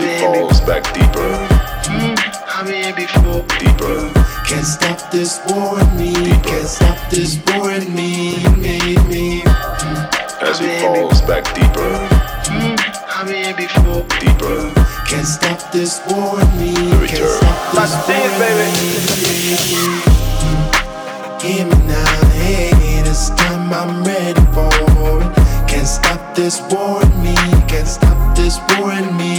as it falls back deeper. I've been here before. Deeper. Can't stop this war in me. Deeper. Can't stop this war in me. As it falls back deeper. I've been here before. Deeper. Can't stop this war in me. The return. Can't stop this war in me. Hear me now, hey, this time I'm ready for it. Can't stop this war in me. Can't stop this war in me.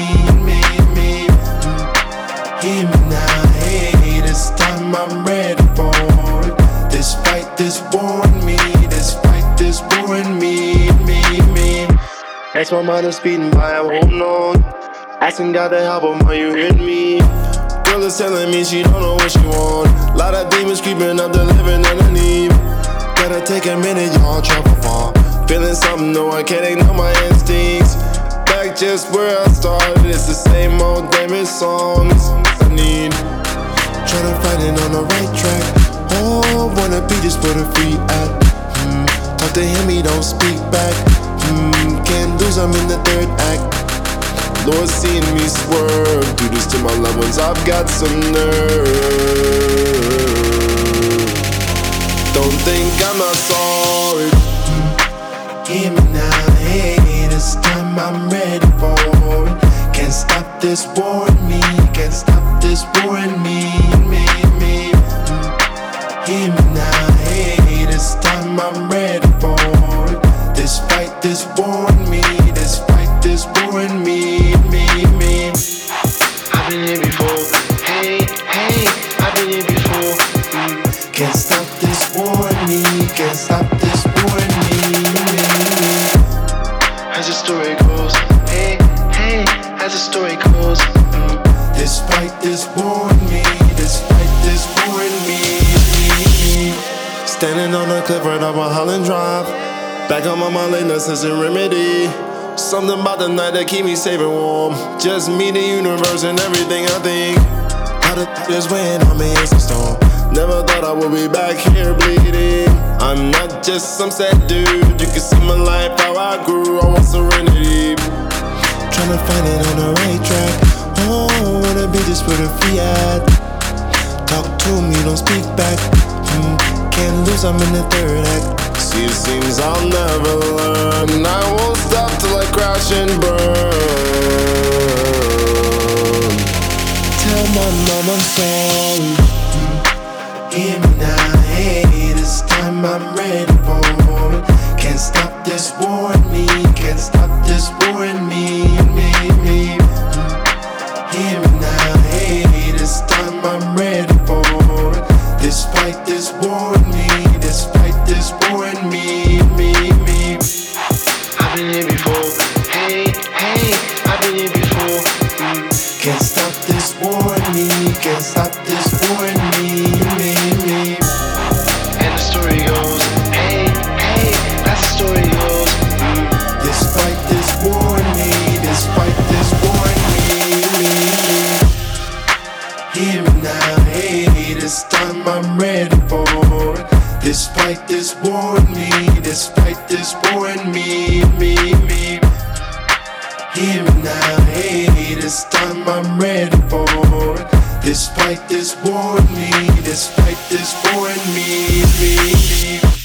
Hear me now, hey, this time I'm ready for it. This fight, this war in me. This fight, this war in me. As my mind is speeding by, I'm holding on. Asking God to help him, are you hearing me? Girl is telling me she don't know what she want. Lot of demons creeping up the living underneath. Gotta take a minute, y'all travel far. Feeling something, no, I can't ignore my instincts. Back just where I started, it's the same old damn songs I need. Tryna find it on the right track. Oh, wanna be just where the free at. Talk to him, he don't speak back. Can't lose, I'm in the third act. Lord, seeing me swerve, do this to my loved ones, I've got some nerve. Don't think I'm not sorry. Hear me now, hey, this time I'm ready for it. Can't stop this war in me. Can't stop this war in me. Hear me now, hey, this time I'm ready for it. This fight, this war in me. This fight, this war in me. I've been here before. Hey, I've been here before. Can't stop this war in me. Can't stop this war in me. As the story goes. Hey, as the story goes. This fight, this war in me. This fight, this war in me. Standing on the cliff right off Holland Drive. Back on my mind, late since a remedy. Something about the night that keep me safe and warm. Just me, the universe, and everything I think. How the is weighing on me, it's a storm. Never thought I would be back here bleeding. I'm not just some sad dude. You can see my life, how I grew. I want serenity. Tryna find it on the right track. Oh, wanna be just where the free at. Talk to me, don't speak back. Can't lose, I'm in the third act. See, it seems I'll never learn. I won't stop till I crash and burn. Tell my mom I'm sorry. Hear me now, hey, this time I'm ready for it. Can't stop this war in me. Can't stop this war in me. Hear me now, hey, this time I'm ready for it. This fight, this war in me. This fight, this war in me. I've been here before. Hey, I've been here before. Can't stop this war in me. Can't stop this war in me. And the story goes. Hey, as the story goes. This fight, this war in me. This fight, this war in me. Hear me now, hey, this time I'm ready for it. This fight, this war in me. This fight, this war in me. Hear me now, hey, this time I'm ready for it. This fight, this war in me. This fight, this war in me.